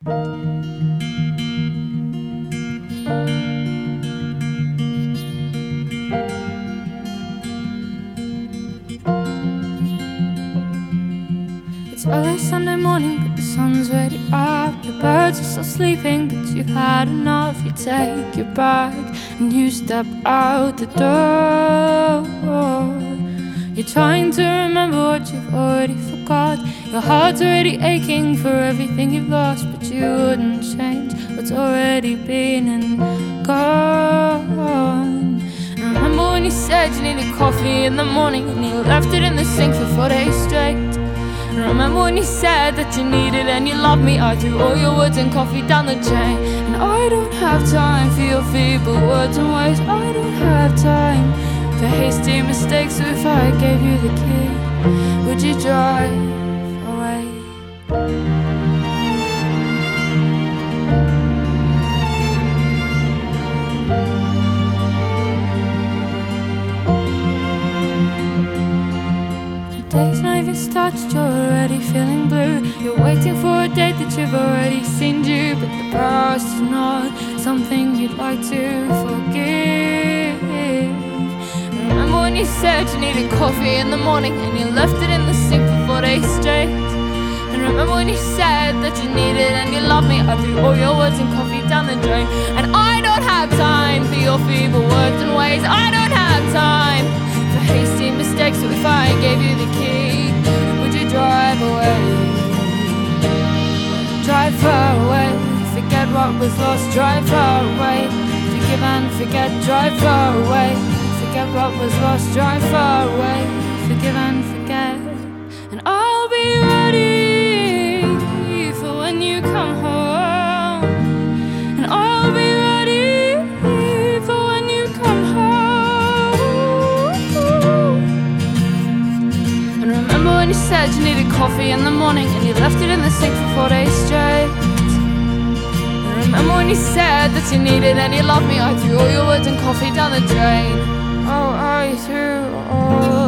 It's early Sunday morning, but the sun's already up. The birds are still sleeping, but you've had enough. You take your bag and you step out the door. You're trying to remember what you've already forgot. Your heart's already aching for everything you've lost, but you wouldn't change what's already been and gone. And remember when you said you needed coffee in the morning and you left it in the sink for 4 days straight. And remember when you said that you needed and you loved me. I threw all your words and coffee down the drain. And I don't have time for your feeble words and ways. I don't have time for hasty mistakes. So if I gave you the key, would you drive away? The day's not even started, you're already feeling blue. You're waiting for a date that you've already seen due, but the past is not something you'd like to forgive. Remember when you said you needed coffee in the morning and you left it in the sink for 4 days straight. And remember when you said that you needed and you loved me. I threw all your words and coffee down the drain. And I don't have time for your feeble words and ways. I don't have time for hasty mistakes. So if I gave you the key, would you drive away? Drive far away, forget what was lost. Drive far away, forgive and forget. Drive far away, forget what was lost. Drive far away, forgive and forget. And I'll be ready for when you come home. And I'll be ready for when you come home. And remember when you said you needed coffee in the morning and you left it in the sink for 4 days straight. And remember when you said that you needed and you loved me. I threw all your words and coffee down the drain. Oh, I threw all